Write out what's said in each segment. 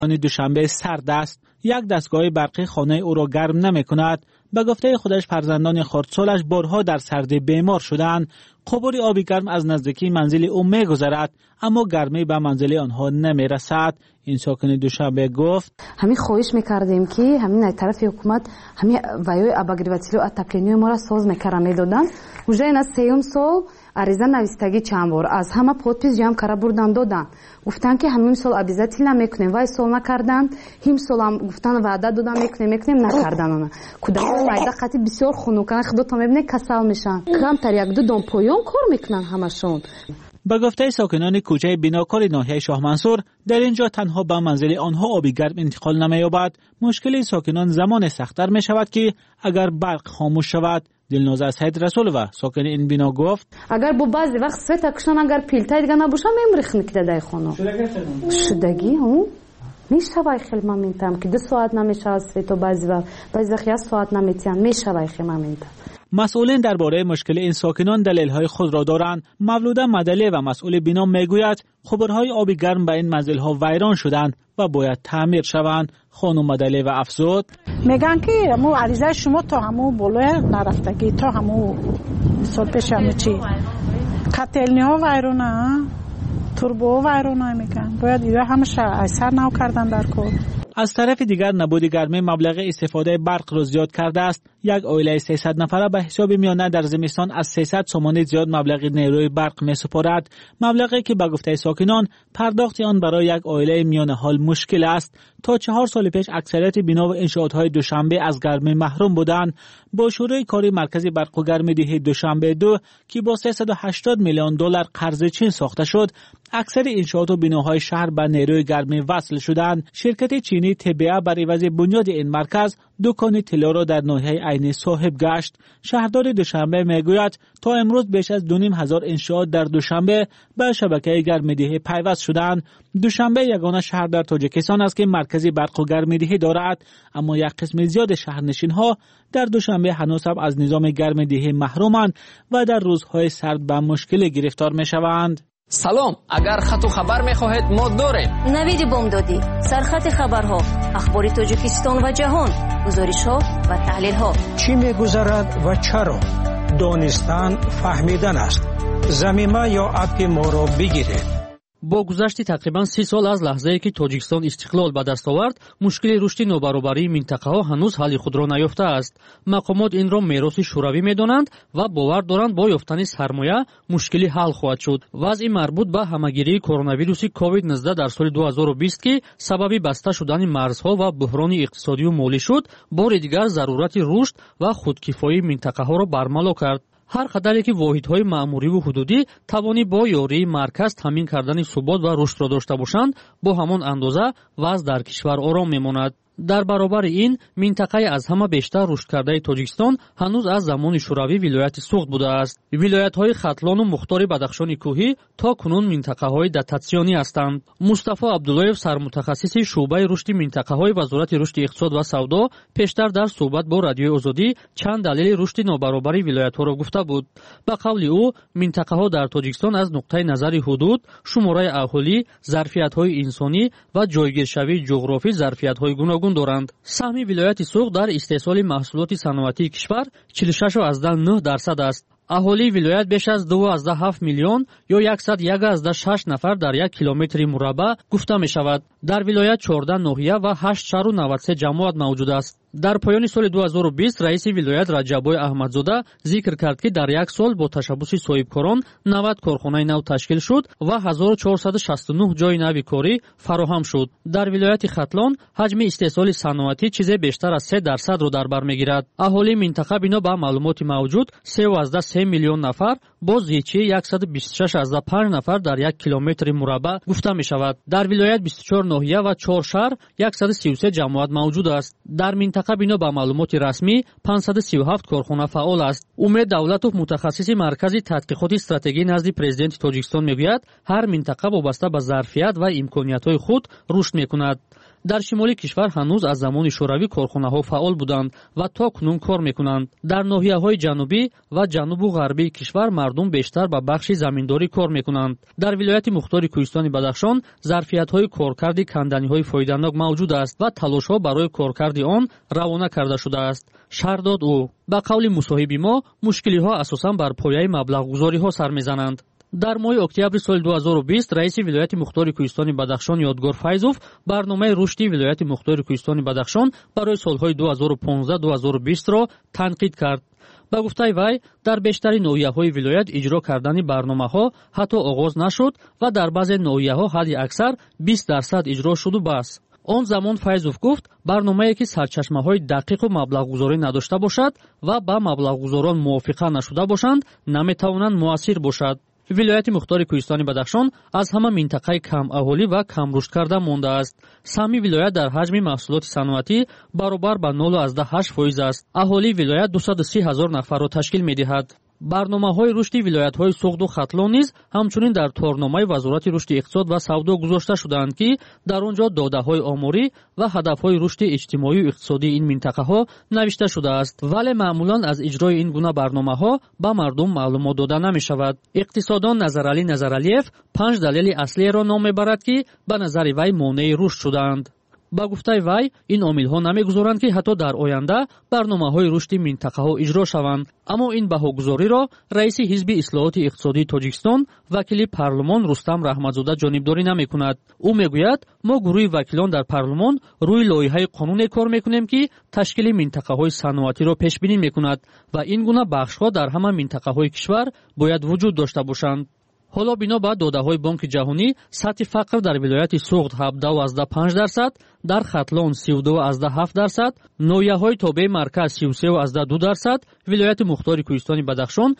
دوشنبه سرد است. یک دستگاه برقی خانه او را گرم نمی‌کند. به گفته خودش فرزندان خردسالش بارها در سردی بیمار شدند. قبور آبی گرم از نزدیکی منزل او می‌گذرد، اما گرمی به منزل آنها نمی‌رسد. این ساکن دوشنبه گفت همین خواهش می‌کردیم که همین از طرف حکومت همین وایای обогреватели و اتاپلینی ما را ساز می‌دادند. уже این از سیوم سال عریضه نوشتگی چند بار از همه پودپیس جمع کرده بردن دادن. گفتن که همین سال обязательно میکنیم، وای سال نکردن. هم سال هم گفتن وعده دادن میکنیم نکردن. اونا کودکان وعده قطعی بسیار خنوکن، خدا تا میبینه کسل میشن. کمتر یک دو دام پایان کار میکنن همشون. به گفته ساکنان کوچه بناکار ناحیه شاه منصور، در اینجا تنها به منزل آنها آبی گرم انتقال نمی‌یابد. مشکل ساکنان زمان سخت‌تر می شود که اگر برق خاموش شود. دلناز سید رسول و ساکن این بنا گفت اگر با بعضی وقت سویت اکشن اگر پیلتای دیگه نباشه میمریخ میکده دای خانه شدگی هم میشوای خیلی ممنونم که 2 ساعت نمیشه از سویت و بعضی وقت 1 ساعت نمیتیان میشوای خیلی ممنونم. مسئولین درباره مشکل این ساکنان دلیل‌های خود را دارند. مولوده مدلی و مسئول بنا میگوید خبرهای آبی گرم به این منزل‌ها ویران شدند و باید تعمیر شوند. خانم مدلی و افزود میگن که مو عریضه شما تا همو بالا نرفتگی، تا همو سال پیش همو چی کتلنی ها ویرانه، توربو ویرانه میگن، باید ایوه همش اثر نو کردن در کار. از طرف دیگر نبود گرمی مبلغ استفاده برق را زیاد کرده است. یک عائله 300 نفره به حساب میانه در زمستان از 300 سومانی زیاد مبلغ نیروی برق میسپارد. مبلغی که به گفته ساکنان پرداخت آن برای یک عائله میانه حال مشکل است. تا 4 سال پیش اکثریت بنا و انشاءات‌های دوشنبه از گرمی محروم بودند. با شروع کار مرکز برق و گرم‌دهی دوشنبه 2 که با 380 میلیون دلار قرض چین ساخته شد، اکثر انشاءات و بناهای شهر به نیروی گرمی وصل شدند. شرکت چینی تبعه بر عوض بنیاد این مرکز دکان طلا را در ناحیه عین صاحب گشت. شهردار دوشنبه میگوید تا امروز بیش از 2,500 انشاءات در دوشنبه به شبکه گرم‌دهی پیوست شدند. دوشنبه یگانه شهر در تاجیکستان است که مرکزی برق و گرم‌دهی دارد، اما یک قسم زیاد شهرنشین‌ها در دوشنبه هنوز هم از نظام گرم‌دهی محرومند و در روزهای سرد به مشکل گرفتار می‌شوند. سلام، اگر خط و خبر می‌خواهید ما داریم. نوید بامدادی، سرخط خبرها، اخبار تاجیکستان و جهان، گزارش‌ها و تحلیل‌ها. چی می‌گذرد و چرا؟ دانستن فهمیدن است. زمینه یا اپ ما را بگیرید. با گذشت تقریبا 30 سال از لحظه‌ای که تاجیکستان استقلال به دست آورد، مشکل رشد نابرابری منطقه‌ها هنوز حل خود را نیافته است. مقامات این را میراث شوروی می‌دانند و باور دارند با یافتن سرمایه مشکلی حل خواهد شد. وضع مربوط به همه‌گیری کرونا ویروس کووید 19 در سال 2020 که سبب بسته شدن مرزها و بحران اقتصادی و مالی شد، بار دیگر ضرورت رشد و خودکفایی منطقه‌ها را برملا کرد. هر قدری که واحدهای مأموری و حدودی توانی با یاری مرکز تامین کردن ثبات و رشد را داشته باشند، با همان اندازه وضع در کشور آرام میماند. در برابر این منطقه از همه بیشتر رشد کرده تاجیکستان هنوز از زمان شوروی ولایت سوخت بوده است. ولایت‌های ختلان و مختار بدخشان کوهی تا کنون منطقه‌های داتاسیونی هستند. مصطفی عبداللهیف سرمتخصص شعبه رشد منطقه‌های وزارت رشد اقتصاد و سودا پیشتر در صحبت با رادیوی آزادی چند دلیل رشد نابرابری ولایت‌ها را گفته بود. به قول او منطقه‌ها در تاجیکستان از نقطه نظر حدود، شماره اهالی، ظرفیت‌های انسانی و جایگیرشوی جغرافی ظرفیت‌های گوناگون دارند. سهم ولایت سوق در استحصال محصولات صنعتی کشور 46.9% است. اهالی ولایت بیش از 2.7 میلیون یا 101.6 نفر در 1 کیلومتر مربع گفته می شود. در ولایت 14 ناحیه و 8 شهر و 93 جماعت موجود است. در پایان سال 2020 رئیس ولایت رجبای احمدزاده ذکر کرد که در یک سال با تشبث صاحبکاران 90 کارخانه نو تشکیل شد و 1469 جای نو کاری فراهم شد. در ولایت ختلان حجم استحصال صنعتی چیزی بیشتر از 3% را در بر میگیرد. اهالی منطقه بنا به معلومات موجود 3.3 میلیون نفر با زیچه 126.5 نفر در 1 کیلومتر مربع گفته می شود. در ولایت 24 ناحیه و 4 شهر 133 جماعت موجود است. در منطقه بنا به معلومات رسمی 537 کارخانه فعال است. امید دولتوف متخصص مرکز تحقیقات استراتژی نزد پرزیدنت تاجیکستان میگوید هر منطقه وابسته به ظرفیت و امکانیت‌های خود رشد می‌کند. дар шимоли кишвар ҳанӯз аз замони шӯравӣ корхонаҳо фаъол буданд ва то кунун кор мекунанд. дар ноҳияҳои ҷанубӣ ва ҷанубу ғарбии кишвар мардум бештар ба бахши заминдорӣ кор мекунанд. дар вилояти мухтори кӯҳистони Бадахшон зарфиятҳои коркарди канданиҳои фоиданок мавҷуд аст ва талошҳо барои коркарди он равона карда шудааст, шаҳр дод ӯ. ба қавли мусоҳиби мо, мушкилиҳо асосан бар пояи маблағгузориҳо сар мезананд. дар моҳи октябри соли 2020 раиси вилояти мухтори кӯҳистони Бадахшон Ёдгор Файзов барномаи рушди вилояти мухтори кӯҳистони Бадахшон барои солҳои 2015-2020-ро танқид кард. ба гуфтаи вай, дар бештари ноҳияҳои вилоят иҷро кардани барномаҳо ҳатто оғоз нашуд ва дар баъзе ноҳияҳо ҳадди аксар 20% иҷро шуду бас. он замон Файзов гуфт, барномае ки сарчашмаҳои дақиқу маблағгузорӣ надошта бошад ва ба маблағгузорон мувофиқа нашуда бошанд, наметавонанд муассир бошад. вилояти мухтори кӯҳистони Бадахшон аз ҳама минтақаи камаҳолӣ ва камрушд карда мондааст. саҳми вилоят дар ҳаҷми маҳсулоти саноатӣ баробар ба 0.8% аст. аҳолии вилоят 230 000 нафарро ташкил медиҳад. барномаҳои рушди вилоятҳои Суғду Хатлон низ ҳамчунин дар торномаи Вазорати рушди иқтисод ва савдо гузошта шуданд, ки дар он ҷо додаҳои оморӣ ва ҳадафҳои рушди иҷтимоию иқтисодии ин минтақаҳо навишта шудааст, вале маъмулан аз иҷрои ин гуна барномаҳо ба мардум маълумот дода намешавад. иқтисоддон Назаралӣ Назаралиев 5 далели аслиеро ном мебарад, ки ба назари вай монеи рушд шудаанд. ба гуфтаи вай, ин омилҳо намегузоранд, ки ҳатто дар оянда барномаҳои рушди минтақаҳо иҷро шаванд. аммо ин баҳогузориро раиси ҳизби ислоҳоти иқтисодии Тоҷикистон, вакили парлумон Рустам Раҳматзода ҷонибдорӣ намекунад. ӯ мегӯяд, мо гурӯҳи вакилон дар парлумон рӯи лоиҳаи қонуне кор мекунем, ки ташкили минтақаҳои саноатиро пешбинӣ мекунад ва ин гуна бахшҳо дар ҳама минтақаҳои кишвар бояд вуҷуд дошта бошанд. ҳоло бино ба додаҳои Бонки ҷаҳонӣ, сатҳи фақр дар вилояти Суғд 17.5%, дар Хатлон 32.7%, ноҳияҳои тобеи марказ 33.2%, вилояти мухтори кӯҳистони Бадахшон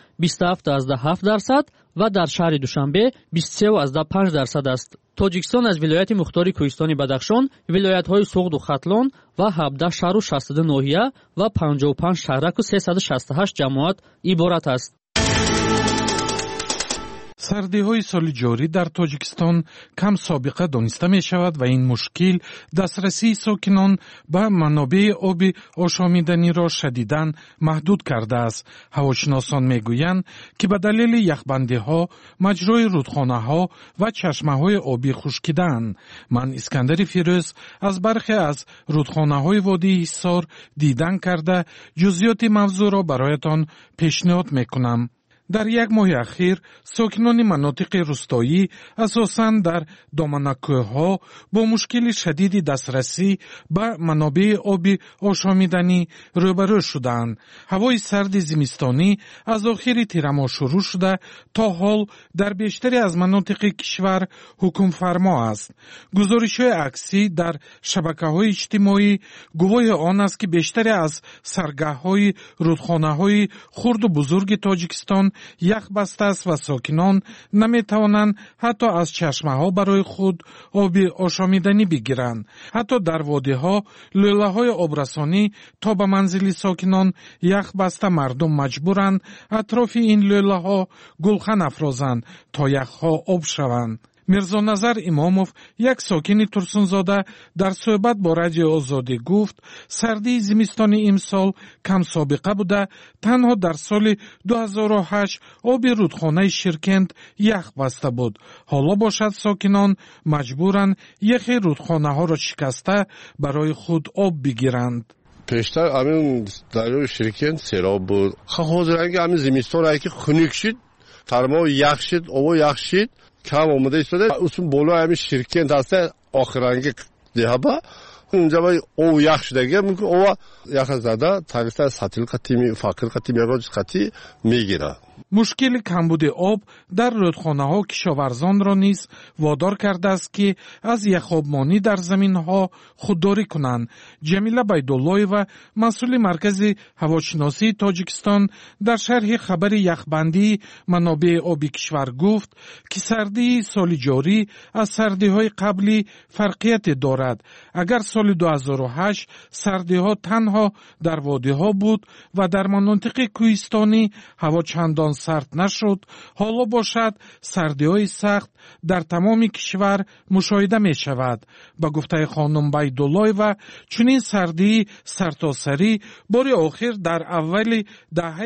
27.7% ва дар шаҳри Душанбе 23.5% аст. Тоҷикистон аз вилояти мухтори кӯҳистони Бадахшон, вилоятҳои Суғду Хатлон ва 17 шаҳру 62 ноҳия ва 55 шаҳраку 368 ҷамоат иборат аст. сардиҳои соли ҷорӣ дар Тоҷикистон кам собиқа дониста мешавад ва ин мушкил дастрасии сокинон ба манобеъи оби ошомиданиро шадидан маҳдуд кардааст. ҳавошиносон мегӯянд, ки ба далели яхбандиҳо, маҷрои рудхонаҳо ва чашмаҳои обӣ хушкидаанд. ман Искандари Фирӯз аз бархе аз рудхонаҳои водии Ҳисор дидан карда, ҷузъиёти мавзӯъро бароятон пешниҳод мекунам. дар як моҳи ахир сокинони манотиқи рӯстоӣ асосан дар доманакӯҳҳо бо мушкили шадиди дастрасӣ ба манобеъи оби ошомиданӣ рӯбарӯ шуданд. ҳавои сарди зимистонӣ аз охири тирамоҳ шурӯъ шуда то ҳол дар бештари аз манотиқи кишвар ҳукмфармо аст. гузоришҳои аксӣ дар шабакаҳои иҷтимоӣ гувоҳи он аст, ки бештаре аз саргаҳҳои рудхонаҳои хурду бузурги Тоҷикистон ях баста аст ва сокинон наметавонанд ҳатто аз чашмаҳо барои худ оби ошомиданӣ бигиранд. ҳатто дар водиҳо лӯлаҳои обрасонӣ то ба манзили сокинон ях баста мардум маҷбуранд атрофи ин лӯлаҳо гулхан афрозанд то яхҳо об шаванд. мирзоназар имомов, як сокини Турсунзода, дар суҳбат бо радиои Озодӣ гуфт, сардии зимистони имсол кам собиқа буда, танҳо дар соли 2008 оби рудхонаи Ширкент ях баста буд. ҳоло бошад сокинон маҷбуранд яхи рудхонаҳоро шикаста барои худ об бигиранд. пештар амин дарёи Ширкент сероб буд. ҳозиранги амин зимистон ки хунук шид, тармоҳ ях шид, ово ях шид, кам омада истода усун боло ами Ширкент аста охиранги деҳаба اونجا باید او یخش دیگه میگه او یخ زده تاریخ سطحی قطعی فقر قطعی میگه قطعی میگیره. مشکل کمبود آب در رودخانه‌ها کشاورزان را نیز وادار کرده است که از یخابمانی در زمین‌ها خودداری کنند. جمیله بیدالله‌یeva مسئول مرکز هواشناسی تاجیکستان در شرح خبر یخبندی منابع آبی کشور گفت که سردی سال جاری از سردی‌های قبلی فرقیت دارد. اگر سال 2008 سردی‌ها تنها در وادی‌ها بود و در مناطق کوهستانی هوا چندان چندان سرد نشد، حالا باشد سردی‌های سخت در تمام کشور مشاهده می شود. با گفته خانم بیدالله‌ایوا چنین سردی سرتاسری بار آخر در اول دهه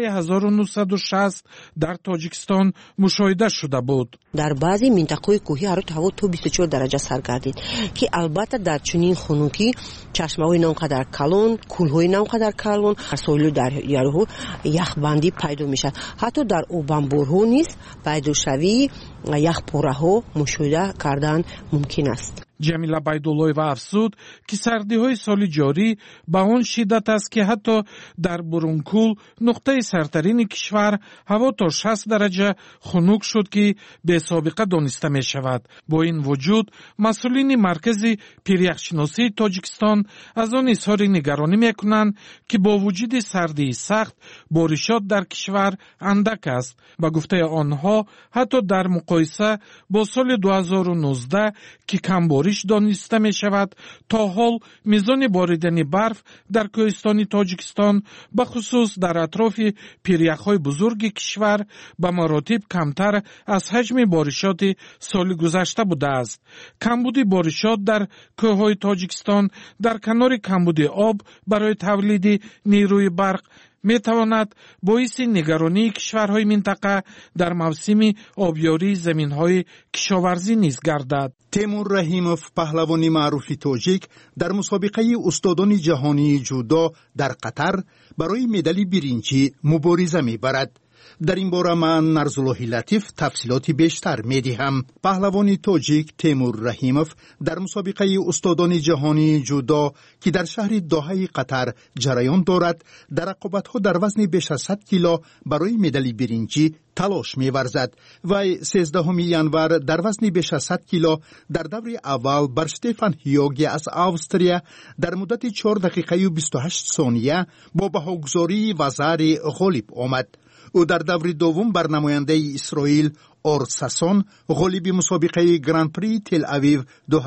1960 در تاجیکستان مشاهده شده بود. در بعضی منطقه‌های کوهی هوا تا 24 درجه سرد گردید که البته در چنین خنکی چشمه‌های نانقدر کلان، کول‌های نانقدر کلان، سویل دریاها یخبندی پیدا میشد. حتی در اوبانبورها نیز پیدا شوی یخ پوره‌ها مشاهده کردن ممکن است. جمیله بیدالله‌ایوا افزود که سردی‌های سال جاری به آن شدت است که حتی در برونکول نقطه سردترین کشور هوا تا 60 درجه خنک شد که به سابقه دانسته می شود. با این وجود مسئولین مرکز پیریخشناسی تاجیکستان از آن اظهار نگرانی می کنند که با وجود سردی سخت بارشات در کشور اندک است. با گفته آنها حتی در مقایسه با سال 2019 که کم بارش دانسته می شود، تا حال میزان باریدن برف در کوهستان تاجیکستان به خصوص در اطراف پیریخ‌های بزرگ کشور به مراتب کمتر از حجم بارشات سال گذشته بوده است. کمبود بارشات در کوههای تاجیکستان در کنار کمبود آب برای تولید نیروی برق می تواند باعث نگرانی کشورهای منطقه در موسم آبیاری زمینهای کشاورزی نیز گردد. تیمور رحیموف پهلوانی معروف تاجیک در مسابقه استادان جهانی جودو در قطر برای مدال برنجی مبارزه می برد. در این باره من نرزالله لطیف تفصیلاتی بیشتر می دهم. پهلوانی تاجیک تیمور رحیموف در مسابقه استادان جهانی جودو که در شهر دوحه قطر جریان دارد، در رقابت‌ها در وزن بیش از 100 کیلو برای مدال برنجی تلاش می ورزد. وی 13 ینور در وزن بیش از 100 کیلو در دور اول بر شتفان هیوگی از آوستریا در مدت 4 دقیقه و 28 ثانیه با بهاگذاری وزاری غالب آمد. او در دور دوم بر نماینده اسرائیل اور ساسون غالب مسابقه گراند پری تل اویو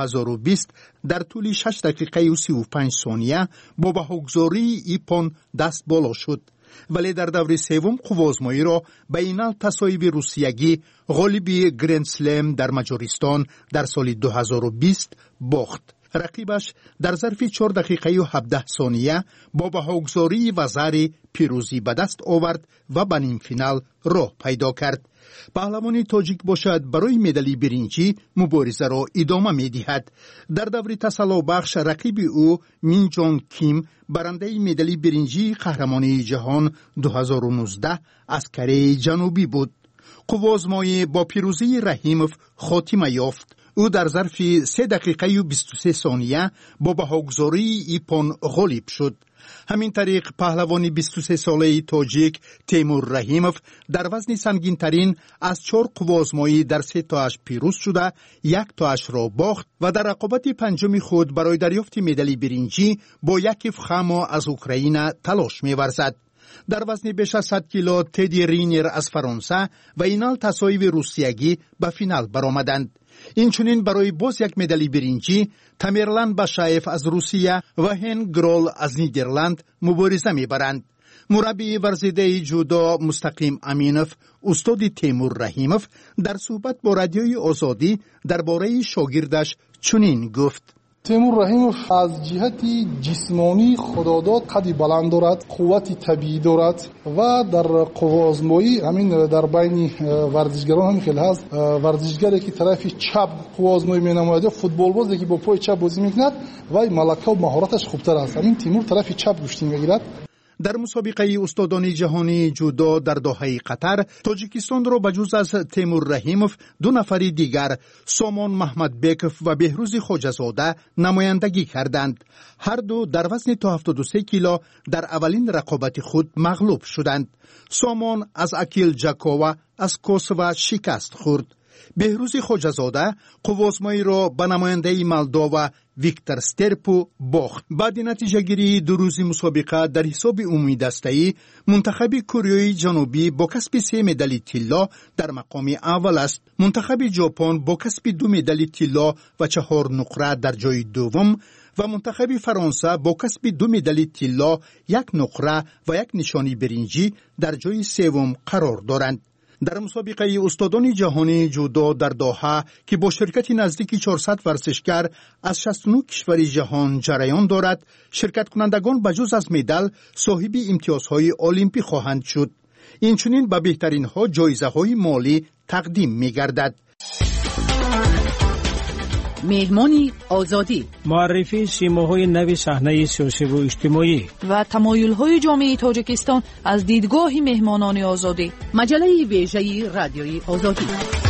2020 در طول 6 دقیقه و 35 ثانیه با بهاگذاری ایپون دست بالا شد. ولی در دور سوم قوازمایی را بین تصایب روسیگی غالب گرند سلم در مجارستان در سال 2020 باخت. رقیبش در ظرف 4 دقیقه و 17 ثانیه با بهاگذاری وزاری پیروزی به دست آورد و به نیم فینال راه پیدا کرد. پهلوانی تاجیک باشد برای مدال برنجی مبارزه را ادامه می دهد. در دور تسلا بخش رقیب او مین جون کیم برنده مدال برنجی قهرمانی جهان 2019 از کره جنوبی بود. قوازمایی با پیروزی رحیموف خاتمه یافت. او در ظرف 3 دقیقه و 23 ثانیه با بهاگذاری ایپون غالب شد. همین طریق پهلوان 23 ساله تاجیک تیمور رحیموف در وزن سنگین ترین از 4 قوازمایی در 3 تاش پیروز شده، 1 تاش را باخت و در رقابت پنجم خود برای دریافت مدال برنجی با یک فخامو از اوکراین تلاش می ورزد. در وزن بیش از 100 کیلو تدی رینر از فرانسه و اینال تصایب روسیگی به فینال برآمدند. اینچنین برای باز یک مدال برنجی تامرلان باشایف از روسیه و هن گرول از نیدرلند مبارزه می‌برند. مربی ورزیده جودو مستقیم امینوف استاد تیمور رحیموف در صحبت با رادیوی آزادی درباره شاگردش چنین گفت: تیمور رحیموف از جهت جسمانی خداداد قدی بلند دارد، قوت طبیعی دارد و در قوازمایی همین در بین ورزشگران هم خیلی هست. ورزشگری که طرف چپ قوازمایی می‌نماید، فوتبال بازی که با پای چپ بازی می‌کند و ملکه و مهارتش خوبتر است. همین تیمور طرف چپ گوشتی می‌گیرد. در مسابقه استادان جهانی جودو در دوحه قطر تاجیکستان را بجز از تیمور رحیموف 2 نفر دیگر سامان محمد بیکوف و بهروز خواجه‌زاده نمایندگی کردند. هر دو در وزن تا 73 کیلو در اولین رقابت خود مغلوب شدند. سامان از اکیل جاکووا از کوسوو شکست خورد. بهروز خواجه‌زاده قوازمایی را به نماینده مولداوا ویکتور سترپو باخت. بعد نتیجه گیری 2 روزی مسابقه در حساب عمومی دسته‌ای منتخب کره جنوبی با کسب 3 مدال طلا در مقام اول است. منتخب ژاپن با کسب 2 مدال طلا و 4 نقره در جای دوم و منتخب فرانسه با کسب 2 مدال طلا، 1 نقره و 1 نشانی برنجی در جای سوم قرار دارند. در مسابقه استادان جهانی جودو در دوحه که با شرکت نزدیک 400 ورزشکار از 69 کشور جهان جریان دارد، شرکت کنندگان بجز از مدال صاحب امتیازهای المپی خواهند شد. اینچنین به بهترین ها جایزه های مالی تقدیم می گردد. مهمانی آزادی، معرفی سیماهای نو صحنه سیاسی و اجتماعی و تمایل‌های جامعه تاجیکستان از دیدگاه مهمانان آزادی. مجله ویژه رادیوی آزادی.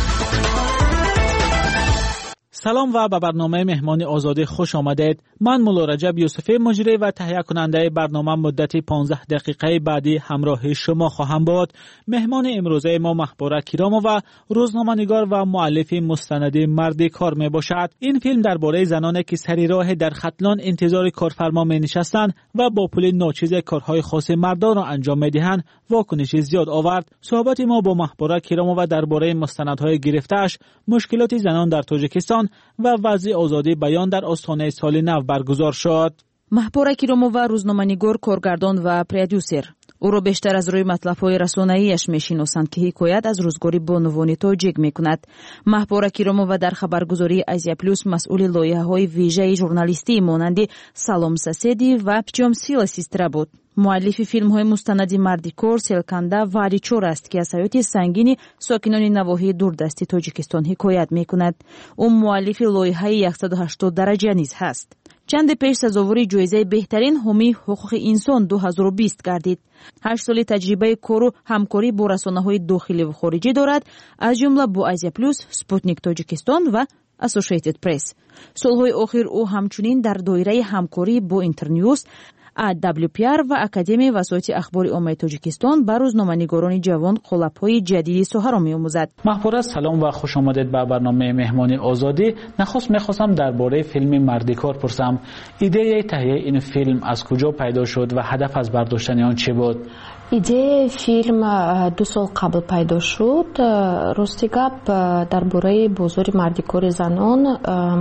سلام و به برنامه مهمان آزادی خوش آمدید. من مولا رجب یوسفی مجری و تهیه کننده برنامه مدت 15 دقیقه بعدی همراه شما خواهم بود. مهمان امروزه ما محبوره کیرامو و روزنامه‌نگار و مؤلف مستند مرد کار می باشد. این فیلم درباره زنانی که سری راه در ختلان انتظار کارفرما می نشستند و با پول ناچیز کارهای خاص مردان را انجام می دهند واکنش زیاد آورد. صحبت ما با محبوره کیرامو و درباره مستندهای گرفته‌اش، مشکلات زنان در تاجیکستان و وضع آزادی بیان در آستانه سال نو برگزار شد. محبوره کیرامو و روزنامه‌نگار، کارگردان و پرودوسر. او را بیشتر از روی مطلب‌های رسانه‌ایش می‌شناسند که حکایت از روزگاری بانوانی تاجیک می‌کند. محبوره کیرامو و در خبرگزاری آزیا پلوس مسئول لایحه‌های ویژه ژورنالیستی مانند سالام ساسیدی و پیچام سیلا سیسترا بود. مؤلف فیلم‌های مستند مردی کار، سلکنده و علیچور است که از حیات سنگین ساکنان نواحی دوردستی تاجیکستان حکایت می‌کند. او مؤلف لایحه 180 درجه نیز هست. چند پیش سزاوار جایزه بهترین حامی حقوق انسان 2020 گردید. 8 سال تجربه کار و همکاری با رسانه‌های داخلی و خارجی دارد، از جمله با آزیا پلوس، سپوتنیک تاجیکستان و اسوسییتد پرس. سالهای اخیر او همچنین در دایره همکاری با اینترنیوز، AWPR و اکادمی وسایط اخبار عامه تاجیکستان بر روزنامه‌نگاران جوان قالب‌های جدیدی سخن را می‌آموزد. محبوره سلام و خوش آمدید به برنامه مهمانی آزادی. می‌خواستم درباره فیلم مردی کار پرسم. ایده تهیه این فیلم از کجا پیدا شد و هدف از برداشتن آن چه بود؟ ایده فیلم 2 سال قبل پیدا شد. راستی گپ درباره بازار مردی کار زنان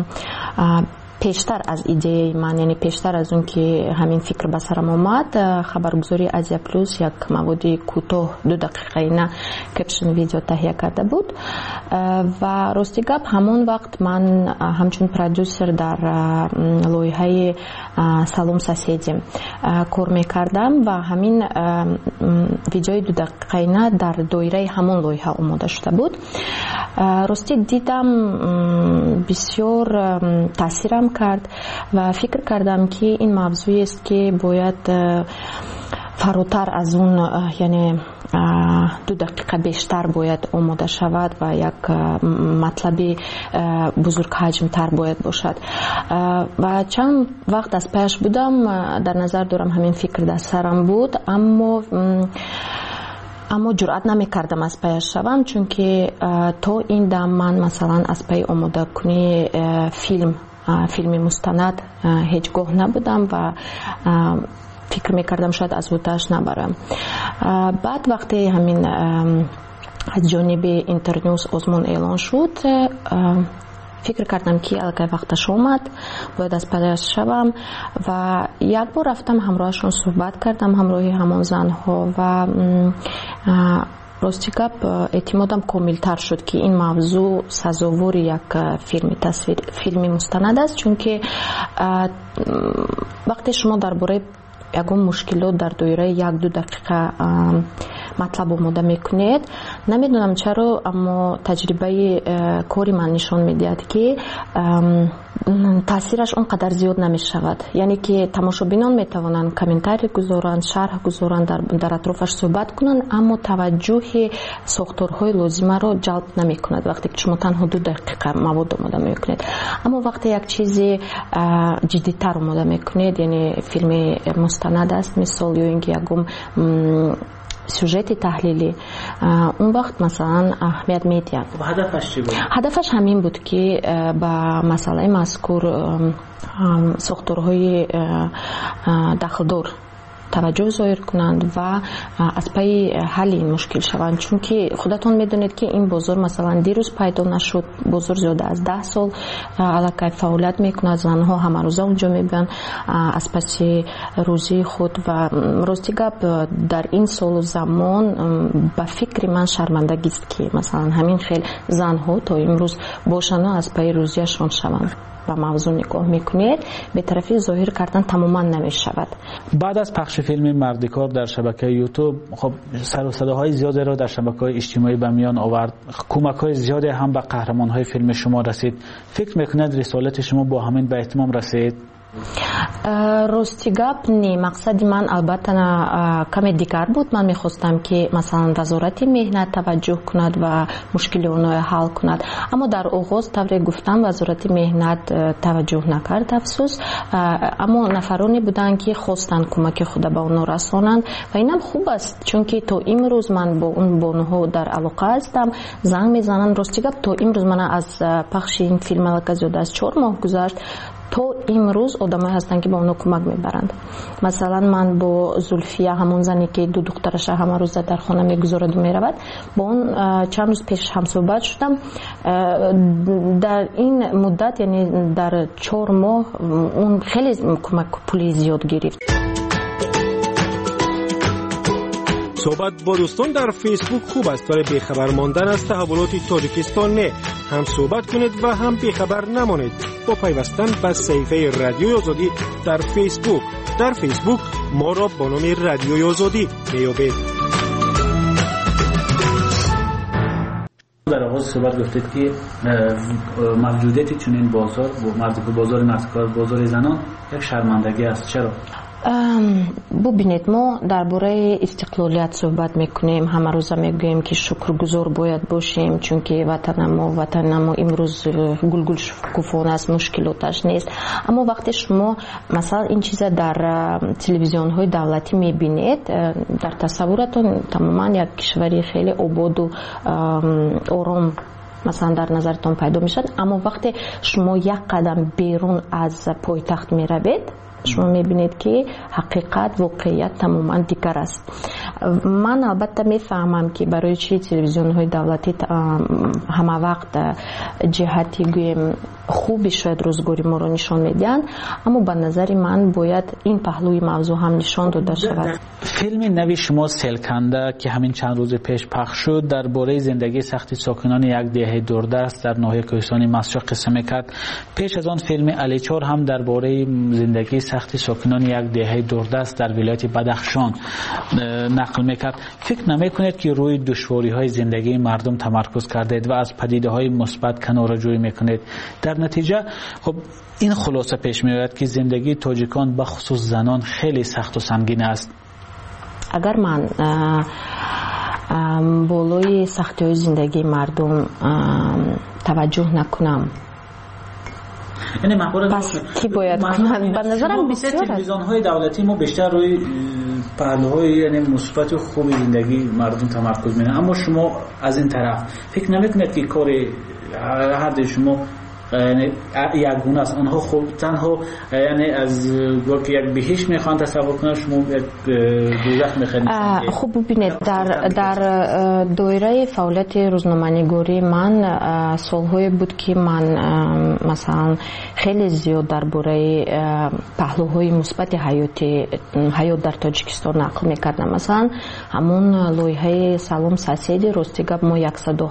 پیشتر از ایده من، یعنی پیشتر از اون که همین فکر به سرم آمد، خبرگزاری آزیا پلوس یک مواد کوتاه 2 دقیقه‌ای نه کپشن ویدیو تهیه کرده بود و راستی گپ همون وقت من همچون پرودوسر در لایحه سالام ساسیدی کار میکردم و همین ویدیوی 2 دقیقه‌ای نه در دایره همون لایحه آماده شده بود. راستی دیدم بسیار تاثیرم کرد و فکر کردم که این موضوعی است که باید فراتر از اون، یعنی 2 دقیقه بیشتر باید آماده شود و یک مطلب بزرگ حجم تر باید باشد و چند وقت از پیش بودم در نظر دارم همین فکر در سرم بود، اما جرأت نمی‌کردم از پیش شوم، چون که تا این دم من مثلا از پی آماده کنی فیلم مستند هیچگاه نبودم و فکر میکردم شاید از وقتش نبرم. بعد وقتی همین از جانب اینترنیوز آزمون اعلان شد، فکر کردم که الان وقتش اومد، باید از پیش شوم و یک بار رفتم همراهشون صحبت کردم، همراه همون زنها و راستی گپ اعتمادم کاملتر شد که این موضوع سزاوار یک فیلم مستند است، چون که وقتی شما درباره یگان مشکلات در دایره 1-2 دقیقه مطلب آماده میکنید، نمیدونم چرا اما تجربه کاری من نشان میدهد که تاثیرش اونقدر زیاد نمیشود. یعنی که تماشابینان میتوانند کامنتاری گذارند، شرح گذارند، در اطرافش صحبت کنند، اما توجه ساختارهای لازمه را جلب نمیکند وقتی که شما تنها 2 دقیقه مواد آماده میکنید. اما وقتی یک چیز جدی‌تر آماده میکنید، یعنی فیلم مستند است مثال یا اینکه یکم سوژت تحلیلی، اون وقت مثلا اهمیت میدیم. هدفش چی بود؟ هدفش همین بود که با مسئله مذکور ساختارهای داخلدار توجه ظاهر کنند و از پای حل این مشکل شوند. چون که خودتون میدونید که این بازار مثلا دیروز پیدا نشد، بازار زیاده از 10 سال علاقه فعالیت میکنه، زنها همه روزه اونجا میبین از پس روزی خود و راستی گپ در این سال و زمان به فکر من شرمندگی است که مثلا همین خیلی زنها تا امروز باشن از پای روزیشون شوند و موضوع نگاه میکنید به طرفی ظاهر کردن تماما نمیشود. بعد از پخش فیلم مردکار در شبکه یوتیوب خب سر و صداهای زیادی را در شبکه‌های اجتماعی به میان آورد، کمک‌های زیادی هم به قهرمان‌های فیلم شما رسید. فکر میکنید رسالت شما با همین به اتمام رسید؟ راستی گپ نی، مقصد من البته کمی دیگر بود. من میخواستم که مثلا وزارت مهنت توجه کند و مشکل اونها حل کند، اما در آغاز طوری گفتم وزارت مهنت توجه نکرد افسوس، اما نفرانی بودن که خواستن کمک خود به اونها رسانند و اینم خوب است چون که تا امروز من با اون بانوها در علاقه هستم، زنگ میزنن. راستی گپ تا امروز من از پخش این فیلم علاقه زیاده از 4 ماه گذشت تا امروز آدمایی هستن که با اونها کمک میبرند. مثلا من با زلفیه همون زنی که 2 دخترش همه روز در خانه میگذارد و میرود، با اون چند روز پیش هم صحبت شدم. در این مدت یعنی در 4 ماه اون خیلی کمک پولی زیاد گرفت. صحبت با دوستان در فیسبوک خوب است ولی بیخبر ماندن از تحولات تاجیکستان نه. هم صحبت کنید و هم بیخبر نمانید با پیوستن به صفحه رادیوی آزادی در فیسبوک. در فیسبوک ما را با نام رادیوی آزادی میابید. در آغاز صحبت گفتید که موجودیت چنین بازار بازار مردکار، بازار زنان یک شرمندگی است. چرا؟ ببینید ما درباره استقلالیت صحبت میکنیم، همه روزه میگوییم که شکرگزار باید باشیم چون که وطن ما امروز گلگل شکوفانه است، مشکلاتش نیست. اما وقتی شما مثلا این چیزا در تلویزیون های دولتی میبینید، در تصورتون تماما یک کشوری خیلی آباد و آرام مثلا در نظرتون پیدا میشد، اما وقتی شما یک قدم بیرون از پایتخت میروید شما میبینید که حقیقت واقعیت تماما دیگر است. من البته میفهمم که برای چی تلویزیون های دولتی همه وقت جهتی گویم خوبی شاید روزگاری ما رو نشان میدن، اما به نظر من باید این پهلوی موضوع هم نشان داده شود. فیلم نوی شما سیلکنده که همین چند روز پیش پخش شد درباره زندگی سختی ساکنان یک دهه دوردست در ناحیه کوهستان مسجد قصه میکرد. پیش از آن فیلم علی چار هم درباره زندگی سختی ساکنان یک دهه دوردست در ولایت بدخشان نقل میکرد. فکر نمیکنید که روی دشواری های زندگی مردم تمرکز کردید و از پدیده های مثبت کناره‌جویی میکنید؟ در نتیجه خب این خلاصه پیش میاد که زندگی تاجیکان به خصوص زنان خیلی سخت و سنگین است. اگر من بالای سختی های زندگی مردم توجه نکنم یعنی پس کی باید کنن؟ به نظرم بسیار است. تلویزیون های دولتی ما بیشتر روی پهلوهای یعنی مثبت و خوب زندگی مردم تمرکز میکنن، اما شما از این طرف فکر نمیکنید که کار هر دو شما یعنی یک گونه است؟ آنها خوب تنها یعنی از گویا یک بهشت میخوان تصور کنن، شما یک دوزخ میخواین. خوب ببینید در دایره فعالیت روزنامه‌نگاری من سالهای بود که من مثلا خیلی زیاد درباره پهلوهای مثبت حیات در تاجیکستان نقل میکردم. مثلا همون لایحه سلام ساسیدی راستی گپ ما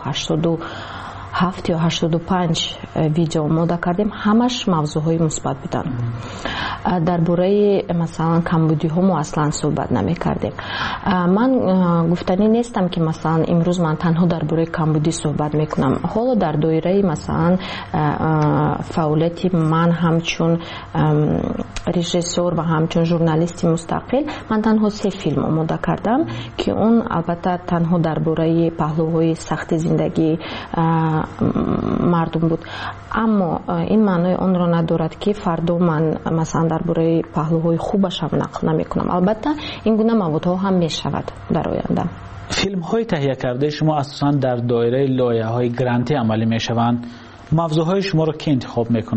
187 یا 85 ویدیو آماده کردیم، همش موضوعهای مثبت بودن. درباره مثلا کمبودی ها ما اصلا صحبت نمی کردیم. من گفتنی نیستم که مثلا امروز من تنها درباره کمبودی صحبت میکنم. حالا در دایره مثلا فعالیت من همچون رژیسور و همچون ژورنالیستی مستقل من تنها 3 فیلم آماده کردم که اون البته تنها درباره پهلوهای سخت زندگی مردم بود، اما این معنی اون را ندارد که فردا من مثلا درباره پهلوهای خوبش هم نقل نمی کنم. البته این گونه موضوع هم می شود در آینده. فیلم های تهیه کرده شما اساساً در دایره لایه های گرانتی عملی می شوند. موضوع های شما را کی انتخاب می کند؟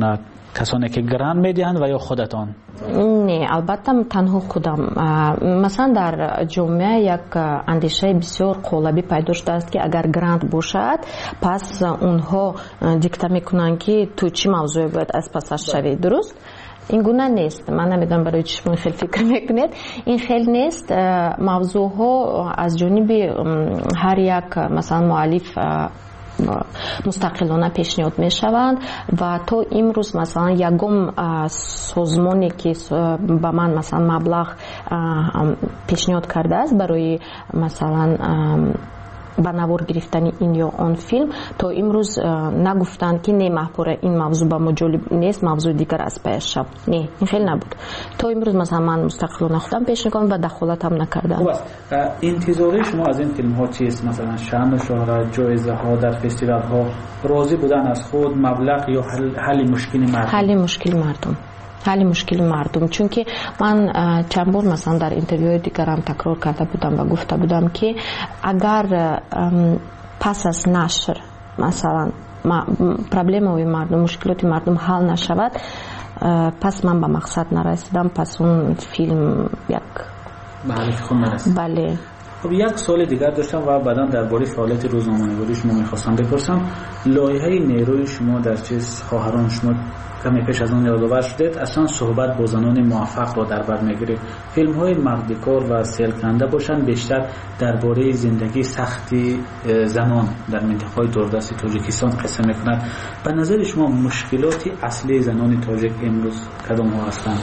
کسانی که گران میدهند و یا خودتان؟ نه، البته تنها خودم. مثلا در جامعه یک اندیشه بسیار قالبی پیدا شده است که اگر گرانت باشد پس اونها دیکته میکنن که تو چی موضوع باید از پسش شوی. درست؟ این گونه نیست. من نمیدونم برای چی شما خیلی فکر میکنید. این خیلی نیست. موضوع ها از جانب هر یک مثلا مؤلف مستقلانه پیشنهاد می شوند و تا امروز مثلا یگم سازمانی که به من مثلا مبلغ پیشنهاد کرده است برای مثلا به نوار گرفتن این یا آن فیلم تا امروز نگفتند که نه محپوره این موضوع با ما جالب نیست، موضوع دیگر از پیش شد. نه، این خیلی نبود. تا امروز مثلا من مستقلانه خودم پیش میکنم و دخالت هم نکردم. خوب است. انتظاری شما از این فیلم ها چیست؟ مثلا شأن و شهرت، جایزه ها در فستیوال ها، راضی بودن از خود، مبلغ یا حل مشکل مردم؟ حل مشکل مردم. چون که من چند بار مثلا در اینترویوهای دیگرم تکرار کرده بودم و گفته بودم که اگر پس از نشر مثلا پرابلم‌های مردم، مشکلات مردم حل نشود، پس من به مقصد نرسیدم، پس اون فیلم یک بهره خود نرسید. بله. خب یک سوال دیگر داشتم و بعدا درباره فعالیت روزنامه‌نگاری شما می‌خواستم بپرسم. لایحه نیروی شما در چیز خواهران شما کمی پیش از اون یادآور شدید، اصلا صحبت با زنان موفق را در بر می‌گیرید. فیلم‌های مردکار و سیلکننده باشند بیشتر درباره زندگی سختی زنان در منطقه‌های دوردست تاجیکستان قصه می‌کنند. به نظر شما مشکلات اصلی زنان تاجیک امروز کدام‌ها هستند؟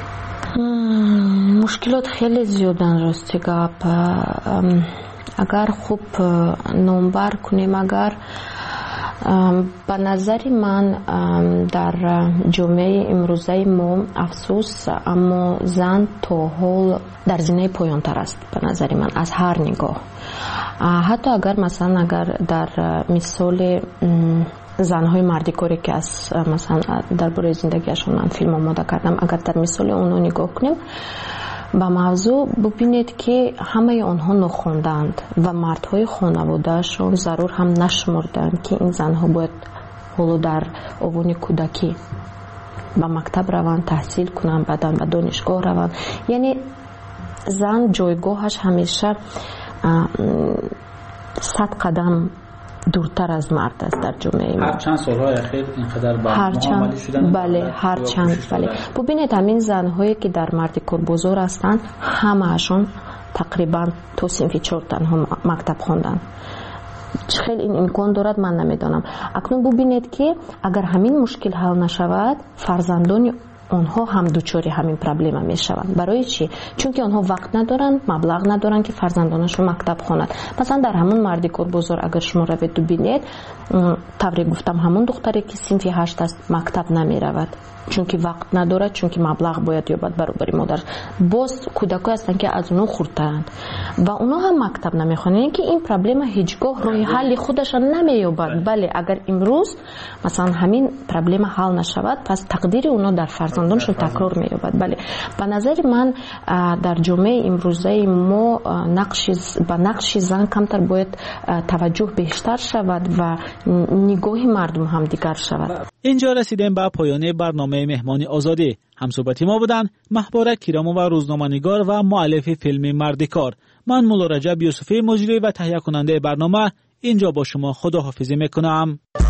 مشکلات خیلی زیادن راستی گپ. اگر خوب نمبر کنیم، اگر به نظر من در جامعه امروزه ما افسوس اما زن تا حال در زینه پایان تر است به نظر من از هر نگاه. حتی اگر مثلا اگر در مثال زنهای مردکاری که از مثلا درباره زندگیشون من فیلم آماده کردم، اگر در مثال اونها نگاه کنیم به موضوع، ببینید که همه آنها نخوندند و مردهای خانوادهشون ضرور هم نشمردند که این زنها باید حالا در اوان کودکی به مکتب روند، تحصیل کنند، بعداً به دانشگاه روند. یعنی زن جایگاهش همیشه 100 قدم دورتر از مرد است در جامعه ما. هر چند سالهای اخیر اینقدر معامله شدن. بله، هر چند. بله. ببینید همین زنهایی که در مردکار بزرگ هستند همه‌شون تقریبا تو صنف 4 تنها مکتب خواندن. خیلی این امکان دارد من نمیدانم. اکنون ببینید که اگر همین مشکل حل نشود، فرزندان آنها هم دوچاری همین پرابلم میشوند. برای چی؟ چون که آنها وقت ندارن، مبلغ ندارن که فرزندانشون مکتب خوانند. مثلا در همون مردکار بزرگ اگر شما روید ببینید، طوری گفتم همون دختری که صنف 8 است مکتب نمیرود، چون که وقت ندارد، چون که مبلغ باید یابد برابر مادر. باز کودکان هستن که از اونها خردترند و اونها هم مکتب نمیخوانند. یعنی که این پرابلم هیچگاه راه حل خودش نمییابد. بله، اگر امروز مثلا همین پرابلم حل نشود، پس تقدیر اونها در فرزندانشون تکرار مییابد. بله، به نظر من در جامعه امروزه ما نقش زن کمتر باید توجه بیشتر شود و نگاه مردم هم دیگر شود. اینجا رسیدیم به پایان برنامه مهمانی آزادی. همصحبتی ما بودن محبوره کیرامووا، روزنامه‌نگار و مؤلف فیلم مردکار. من مولا رجب یوسفی، مجری و تهیه کننده برنامه، اینجا با شما خداحافظی میکنم.